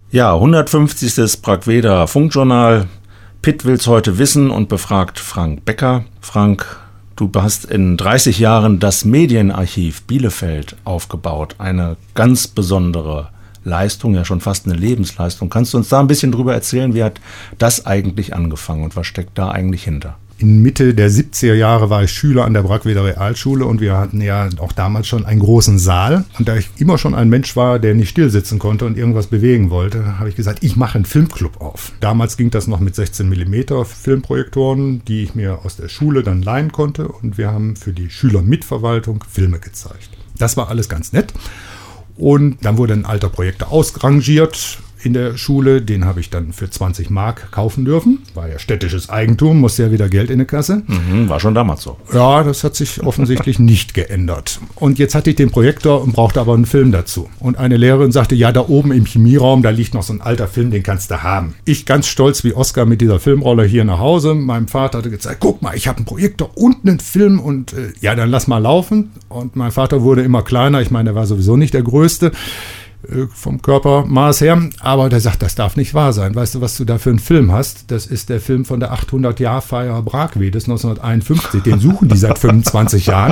Ja, 150. Brackweder Funkjournal. Pitt will's heute wissen und befragt Frank Becker. Frank, du hast in 30 Jahren das Medienarchiv Bielefeld aufgebaut. Eine ganz besondere Leistung, ja schon fast eine Lebensleistung. Kannst du uns da ein bisschen drüber erzählen, wie hat das eigentlich angefangen und was steckt da eigentlich hinter? In Mitte der 70er Jahre war ich Schüler an der Brackweder Realschule und wir hatten ja auch damals schon einen großen Saal. Und da ich immer schon ein Mensch war, der nicht still sitzen konnte und irgendwas bewegen wollte, habe ich gesagt, ich mache einen Filmclub auf. Damals ging das noch mit 16 mm Filmprojektoren, die ich mir aus der Schule dann leihen konnte. Und wir haben für die Schülermitverwaltung Filme gezeigt. Das war alles ganz nett. Und dann wurde ein alter Projektor ausrangiert in der Schule, den habe ich dann für 20 Mark kaufen dürfen. War ja städtisches Eigentum, musste ja wieder Geld in die Kasse. War schon damals so. Ja, das hat sich offensichtlich nicht geändert. Und jetzt hatte ich den Projektor und brauchte aber einen Film dazu. Und eine Lehrerin sagte, ja, da oben im Chemieraum, da liegt noch so ein alter Film, den kannst du haben. Ich ganz stolz wie Oscar mit dieser Filmrolle hier nach Hause. Meinem Vater hatte gezeigt, guck mal, ich habe einen Projektor und einen Film und ja, dann lass mal laufen. Und mein Vater wurde immer kleiner. Ich meine, er war sowieso nicht der Größte vom Körpermaß her, aber der sagt, das darf nicht wahr sein. Weißt du, was du da für einen Film hast? Das ist der Film von der 800-Jahr-Feier Brackwedes 1951. Den suchen die seit 25 Jahren.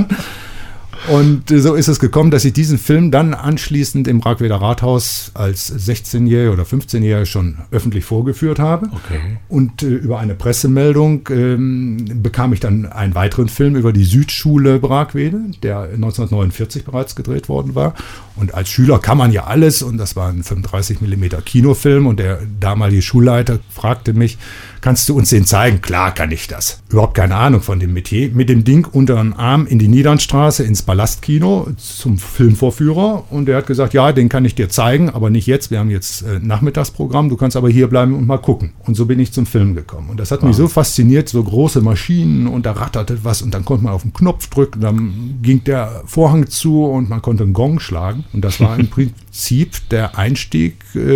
Und so ist es gekommen, dass ich diesen Film dann anschließend im Brackweder Rathaus als 16-Jähriger oder 15-Jähriger schon öffentlich vorgeführt habe. Okay. Und über eine Pressemeldung bekam ich dann einen weiteren Film über die Südschule Brackwede, der 1949 bereits gedreht worden war. Und als Schüler kann man ja alles und das war ein 35 mm Kinofilm und der damalige Schulleiter fragte mich, kannst du uns den zeigen? Klar kann ich das. Überhaupt keine Ahnung von dem Metier. Mit dem Ding unter den Arm in die Niedernstraße ins Palastkino zum Filmvorführer und der hat gesagt, ja, den kann ich dir zeigen, aber nicht jetzt. Wir haben jetzt Nachmittagsprogramm, du kannst aber hier bleiben und mal gucken. Und so bin ich zum Film gekommen. Und das hat mich so fasziniert, so große Maschinen und da ratterte was und dann konnte man auf den Knopf drücken, dann ging der Vorhang zu und man konnte einen Gong schlagen. Und das war im Prinzip der Einstieg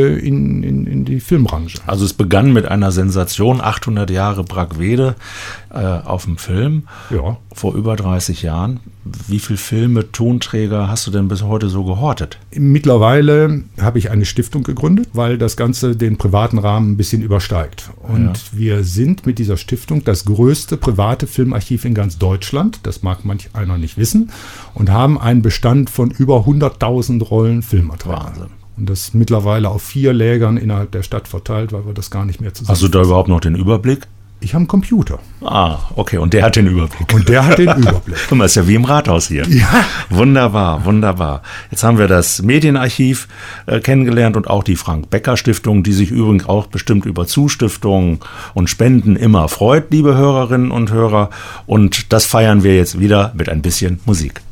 in die Filmbranche. Also es begann mit einer Sensation, 800 Jahre Brackwede auf dem Film, ja, vor über 30 Jahren. Wie viele Filme, Tonträger hast du denn bis heute so gehortet? Mittlerweile habe ich eine Stiftung gegründet, weil das Ganze den privaten Rahmen ein bisschen übersteigt. Und wir sind mit dieser Stiftung das größte private Filmarchiv in ganz Deutschland, das mag manch einer nicht wissen, und haben einen Bestand von über 100.000 Rollen Filmmaterial. Wahnsinn. Und das mittlerweile auf 4 Lägern innerhalb der Stadt verteilt, weil wir das gar nicht mehr zusammen. Hast du da überhaupt noch den Überblick? Ich habe einen Computer. Ah, okay. Und der hat den Überblick. Und der hat den Überblick. Guck mal, ist ja wie im Rathaus hier. Ja. Wunderbar, wunderbar. Jetzt haben wir das Medienarchiv kennengelernt und auch die Frank-Becker-Stiftung, die sich übrigens auch bestimmt über Zustiftungen und Spenden immer freut, liebe Hörerinnen und Hörer. Und das feiern wir jetzt wieder mit ein bisschen Musik.